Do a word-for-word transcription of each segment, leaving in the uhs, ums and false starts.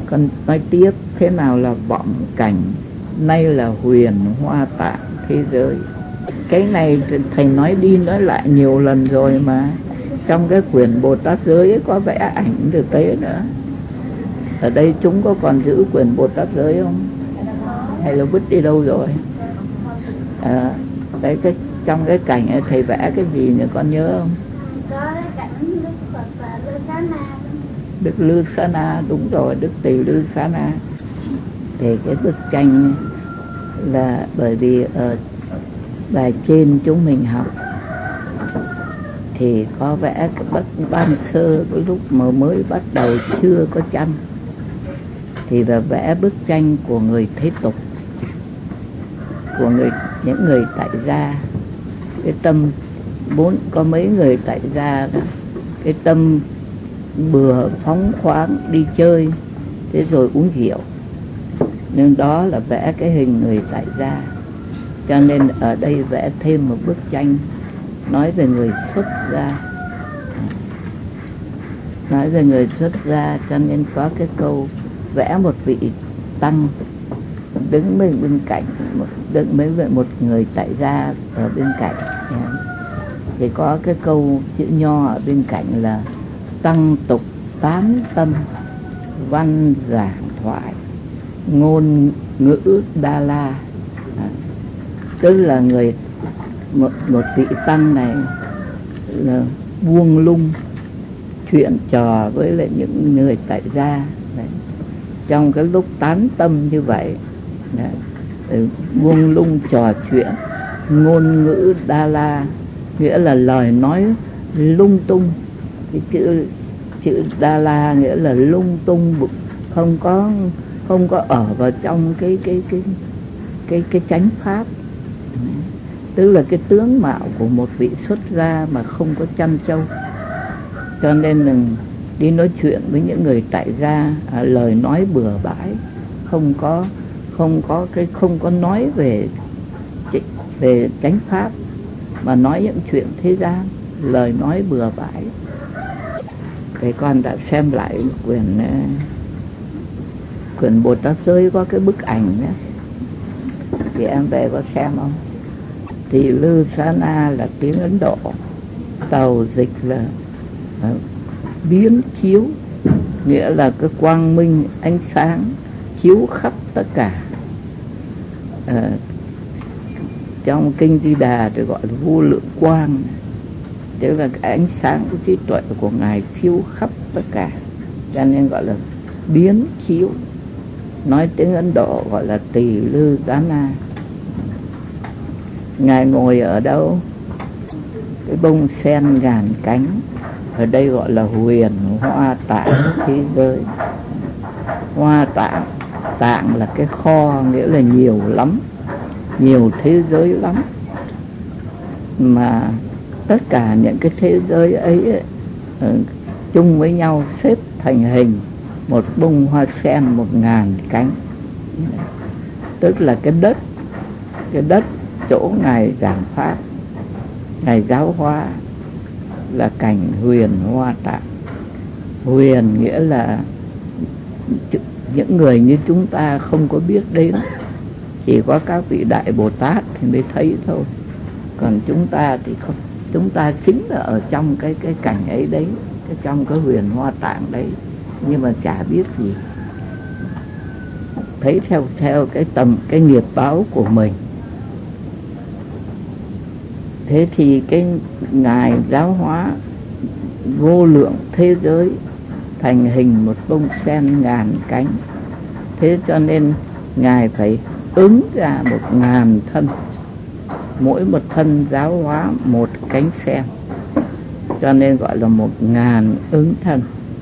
Con nói tiếp, thế nào là vọng cảnh, nay là huyền hoa tạng thế giới. Cái này thầy nói đi nói lại nhiều lần rồi mà. Trong cái quyển Bồ Tát giới ấy có vẽ ảnh thực tế nữa. Ở đây chúng có còn giữ quyển Bồ Tát giới không? Hay là vứt đi đâu rồi? À, đấy, cái, trong cái cảnh ấy thầy vẽ cái gì nữa con nhớ không? Có cái cảnh Đức Phật và Lư Xá Na. Đức Lư Xá Na, đúng rồi, Đức Tỳ Lư Xá Na. Thì cái bức tranh là bởi vì ở bài trên chúng mình học thì có vẽ cái bức ban sơ, cái lúc mà mới bắt đầu chưa có tranh, thì là vẽ bức tranh của người thế tục, của người những người tại gia. Cái tâm bốn có mấy người tại gia đó, cái tâm bừa phóng khoáng đi chơi, thế rồi uống rượu, nên đó là vẽ cái hình người tại gia. Cho nên ở đây vẽ thêm một bức tranh nói về người xuất gia, nói về người xuất gia, cho nên có cái câu vẽ một vị tăng đứng bên bên cạnh, đứng với một người tại gia ở bên cạnh, thì có cái câu chữ nho ở bên cạnh là tăng tục tán tâm, văn giảng thoại, ngôn ngữ đa la. À, tức là người một, một vị tăng này là buông lung chuyện trò với lại những người tại gia. Đấy. Trong cái lúc tán tâm như vậy, đấy, buông lung trò chuyện, ngôn ngữ đa la, nghĩa là lời nói lung tung. Cái chữ chữ đa la nghĩa là lung tung, không có không có ở vào trong cái cái cái cái cái chánh pháp. Tức là cái tướng mạo của một vị xuất gia mà không có chăn trâu. Cho nên là đi nói chuyện với những người tại gia, à, lời nói bừa bãi, không có không có cái không có nói về về chánh pháp, mà nói những chuyện thế gian, lời nói bừa bãi. Thì con đã xem lại quyển quyển Bồ Tát giới có cái bức ảnh đó, thì em về có xem không? Thì Lư Xá Na là tiếng Ấn Độ, tàu dịch là uh, biến chiếu, nghĩa là cái quang minh ánh sáng chiếu khắp tất cả. Uh, trong kinh Di Đà thì gọi là vô lượng quang, tức là cái ánh sáng của trí tuệ của Ngài chiếu khắp tất cả, cho nên gọi là biến chiếu. Nói tiếng Ấn Độ gọi là Tỳ Lư Xá Na. Ngài ngồi ở đâu? Cái bông sen ngàn cánh, ở đây gọi là huyền hoa tạng thế giới. Hoa tạng, tạng là cái kho, nghĩa là nhiều lắm, nhiều thế giới lắm. Mà tất cả những cái thế giới ấy, ấy chung với nhau xếp thành hình một bông hoa sen một ngàn cánh. Tức là cái đất, cái đất chỗ Ngài giảng pháp, Ngài giáo hóa là cảnh huyền hoa tạng. Huyền nghĩa là những người như chúng ta không có biết đến, chỉ có các vị Đại Bồ Tát thì mới thấy thôi. Còn chúng ta thì không, chúng ta chính là ở trong cái cái cảnh ấy đấy, cái trong cái huyền hoa tạng đấy, nhưng mà chả biết gì, thấy theo theo cái tầm cái nghiệp báo của mình. Thế thì cái Ngài giáo hóa vô lượng thế giới thành hình một bông sen ngàn cánh. Thế cho nên Ngài phải ứng ra một ngàn thân, mỗi một thân giáo hóa một cánh sen, cho nên gọi là một ngàn ứng thân.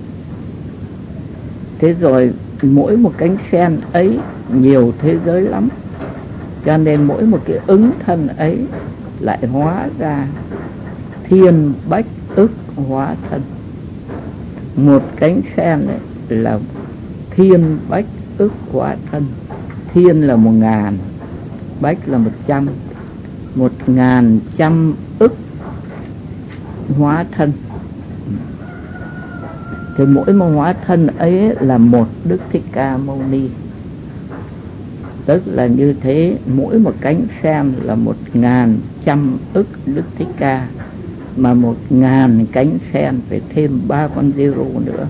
Thế rồi mỗi một cánh sen ấy nhiều thế giới lắm, cho nên mỗi một cái ứng thân ấy lại hóa ra thiên bách ức hóa thân. Một cánh sen ấy là thiên bách ức hóa thân. Thiên là một ngàn, bách là một trăm, một ngàn trăm ức hóa thân. Thì mỗi một hóa thân ấy là một Đức Thích Ca Mâu Ni. Tức là như thế, mỗi một cánh sen là một ngàn trăm ức Đức Thích Ca, mà một ngàn cánh sen phải thêm ba con zero nữa.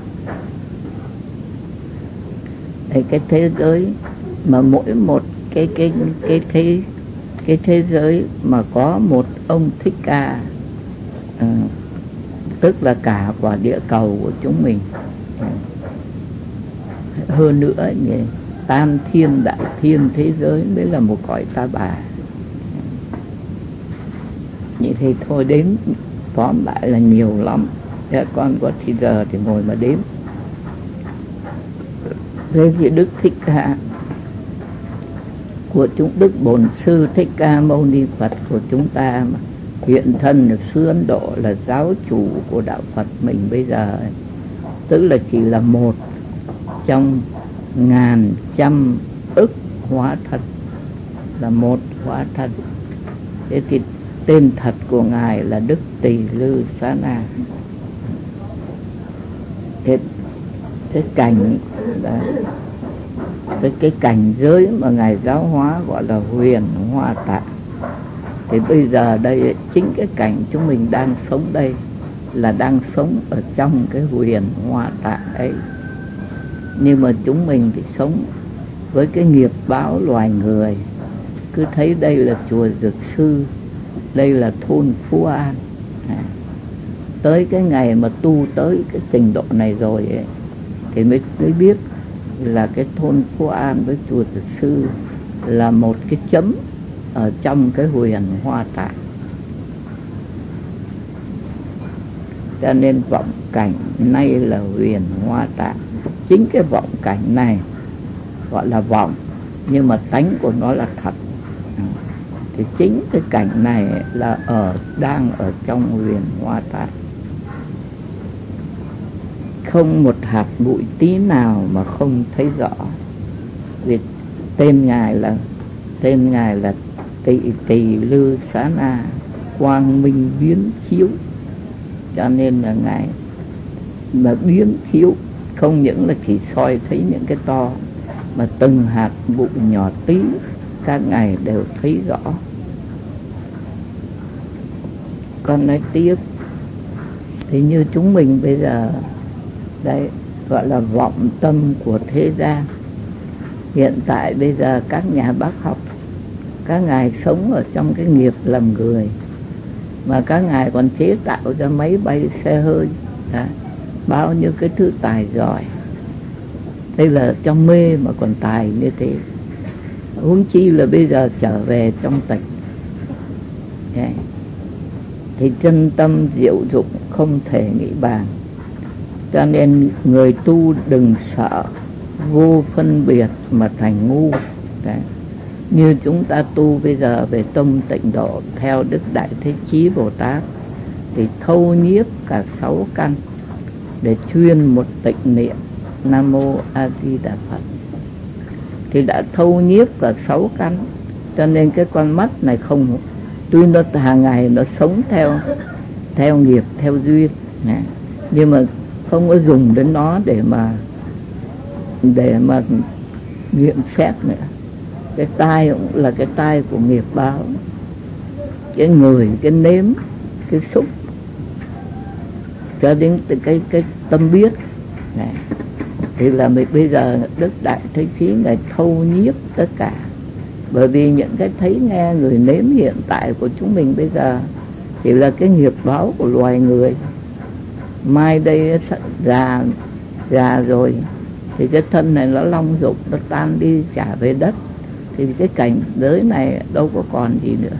Thì cái thế giới mà mỗi một cái cái cái thế cái thế giới mà có một ông Thích Ca, à, tức là cả quả địa cầu của chúng mình. Hơn nữa nhỉ, tam thiên đại thiên thế giới mới là một cõi ta bà. Vậy thì thôi đếm tóm lại là nhiều lắm. Thế con có thì giờ thì ngồi mà đếm. Thế thì Đức Thích Ca của chúng, Đức Bổn Sư Thích Ca Mâu Ni Phật của chúng ta mà hiện thân ở xứ Ấn Độ là giáo chủ của đạo Phật mình bây giờ, tức là chỉ là một trong ngàn trăm ức hóa thân, là một hóa thân. Thế thì tên thật của ngài là Đức Tỳ Lư Xá Na. Thế cái cảnh là cái, cái cảnh giới mà ngài giáo hóa gọi là huyền hoa tạng. Thì bây giờ đây chính cái cảnh chúng mình đang sống đây là đang sống ở trong cái huyền hoa tạng ấy. Nhưng mà chúng mình thì sống với cái nghiệp báo loài người, cứ thấy đây là chùa Dược Sư, đây là thôn Phú An. À, tới cái ngày mà tu tới cái trình độ này rồi ấy, thì mới, mới biết là cái thôn Phú An với chùa Dược Sư là một cái chấm ở trong cái huyền hoa tạng. Cho nên vọng cảnh nay là huyền hoa tạng. Chính cái vọng cảnh này gọi là vọng, nhưng mà tánh của nó là thật. Thì chính cái cảnh này là ở đang ở trong huyền hoa tạng. Không một hạt bụi tí nào mà không thấy rõ. Vì tên ngài là tên ngài là Tỳ Tỳ Lư Xá Na, quang minh biến chiếu. Cho nên là ngài mà biến chiếu không những là chỉ soi thấy những cái to, mà từng hạt bụi nhỏ tí các ngài đều thấy rõ. Con nói tiếp, thì như chúng mình bây giờ đấy gọi là vọng tâm của thế gian. Hiện tại bây giờ các nhà bác học, các ngài sống ở trong cái nghiệp làm người, mà các ngài còn chế tạo ra máy bay xe hơi, à, bao nhiêu cái thứ tài giỏi. Đây là trong mê mà còn tài như thế, huống chi là bây giờ trở về trong tịch. Okay. Thì chân tâm diệu dụng không thể nghĩ bàn. Cho nên người tu đừng sợ vô phân biệt mà thành ngu. Đấy. Như chúng ta tu bây giờ về tông tịnh độ theo Đức Đại Thế Chí Bồ Tát, thì thâu nhiếp cả sáu căn để chuyên một tịnh niệm Nam Mô A Di Đà Phật, thì đã thâu nhiếp cả sáu căn. Cho nên cái con mắt này không, tuy nó hàng ngày nó sống theo theo nghiệp, theo duyên, nhưng mà không có dùng đến nó để mà để mà nghiệm xét nữa. Cái tai cũng là cái tai của nghiệp báo, cái người, cái nếm, cái xúc, cho đến cái cái tâm biết này. Thì là mình bây giờ Đức Đại Thế Chí ngài thâu nhiếp tất cả. Bởi vì những cái thấy nghe người nếm hiện tại của chúng mình bây giờ chỉ là cái nghiệp báo của loài người. Mai đây già già rồi thì cái thân này nó long dục, nó tan đi trả về đất, thì cái cảnh giới này đâu có còn gì nữa.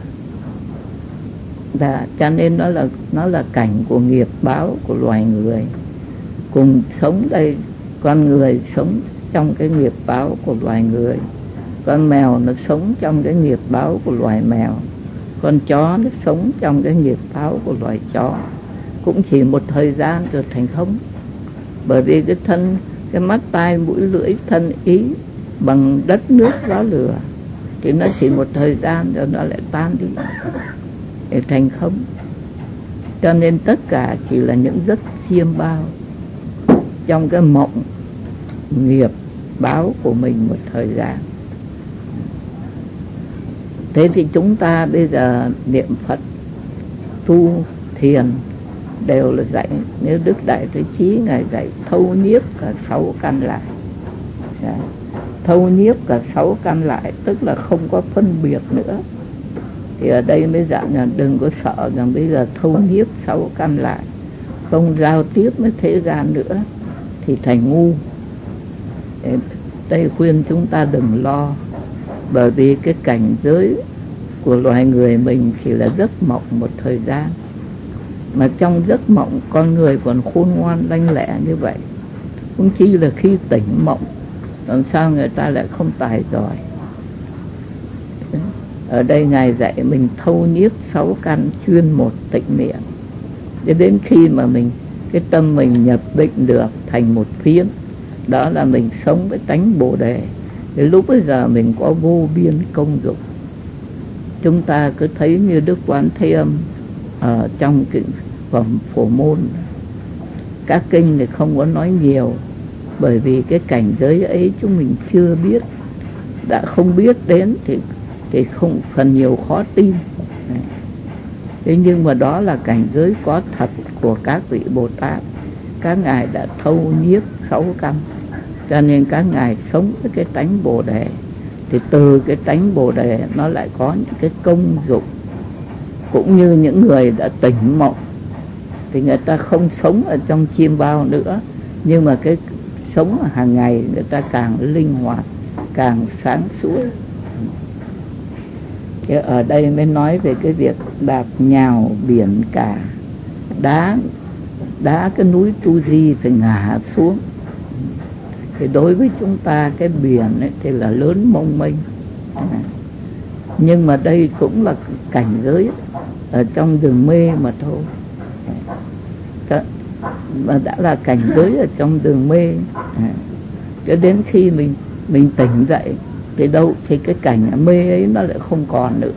Và cho nên nó là nó là cảnh của nghiệp báo của loài người. Cùng sống đây, con người sống trong cái nghiệp báo của loài người, con mèo nó sống trong cái nghiệp báo của loài mèo, con chó nó sống trong cái nghiệp báo của loài chó. Cũng chỉ một thời gian rồi thành không. Bởi vì cái thân, cái mắt, tai, mũi, lưỡi, thân, ý bằng đất nước gió lửa, thì nó chỉ một thời gian rồi nó lại tan đi để thành không. Cho nên tất cả chỉ là những giấc chiêm bao. trong cái mộng nghiệp báo của mình một thời gian. Thế thì chúng ta bây giờ niệm Phật, tu thiền đều là dạy, nếu Đức Đại Thế Chí Ngài dạy thâu nhiếp cả sáu căn lại. Thâu nhiếp cả sáu căn lại tức là không có phân biệt nữa. Thì ở đây mới dặn là đừng có sợ rằng bây giờ thâu nhiếp sáu căn lại, không giao tiếp với thế gian nữa thì thành ngu. Đây khuyên chúng ta đừng lo, bởi vì cái cảnh giới của loài người mình chỉ là giấc mộng một thời gian, mà trong giấc mộng con người còn khôn ngoan lanh lẹ như vậy, cũng chỉ là khi tỉnh mộng làm sao người ta lại không tài giỏi. Ở đây Ngài dạy mình thâu nhiếp sáu căn, chuyên một tịnh niệm, cho đến khi mà mình cái tâm mình nhập định được thành một phiến, đó là mình sống với tánh Bồ Đề. Đến lúc bây giờ mình có vô biên công dụng. Chúng ta cứ thấy như Đức Quán Thế Âm ở trong cái phẩm Phổ Môn, các kinh thì không có nói nhiều, bởi vì cái cảnh giới ấy chúng mình chưa biết, đã không biết đến thì thì không phần nhiều khó tin. Thế nhưng mà đó là cảnh giới có thật của các vị Bồ Tát. Các ngài đã thâu nhiếp sáu căn, cho nên các ngài sống với cái tánh Bồ Đề. Thì từ cái tánh Bồ Đề nó lại có những cái công dụng. Cũng như những người đã tỉnh mộng thì người ta không sống ở trong chiêm bao nữa, nhưng mà cái sống hàng ngày người ta càng linh hoạt, càng sáng suốt. Thì ở đây mới nói về cái việc đạp nhào biển cả, đá đá cái núi Tu Di thì ngả xuống. Thì đối với chúng ta cái biển ấy thì là lớn mông mênh, nhưng mà đây cũng là cảnh giới ở trong rừng mê mà thôi. Mà đã là cảnh giới ở trong đường mê, cho đến khi mình mình tỉnh dậy thì đâu thì cái cảnh mê ấy nó lại không còn nữa.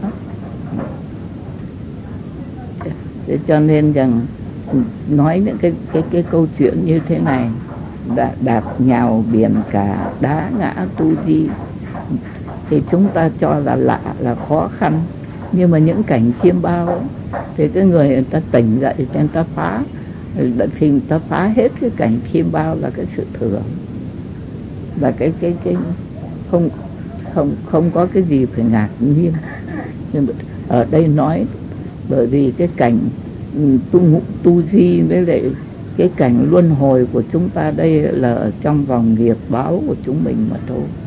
Thế cho nên rằng nói những cái cái cái câu chuyện như thế này, đã đạp nhào biển cả, đá ngã Tu Di, thì chúng ta cho là lạ, là khó khăn. Nhưng mà những cảnh chiêm bao ấy, thì cái người người ta tỉnh dậy thì người ta phá, thì người ta phá hết cái cảnh chiêm bao là cái sự thừa, và cái cái cái không không không có cái gì phải ngạc nhiên. Nhưng ở đây nói bởi vì cái cảnh tu tu di với lại cái cảnh luân hồi của chúng ta đây là ở trong vòng nghiệp báo của chúng mình mà thôi.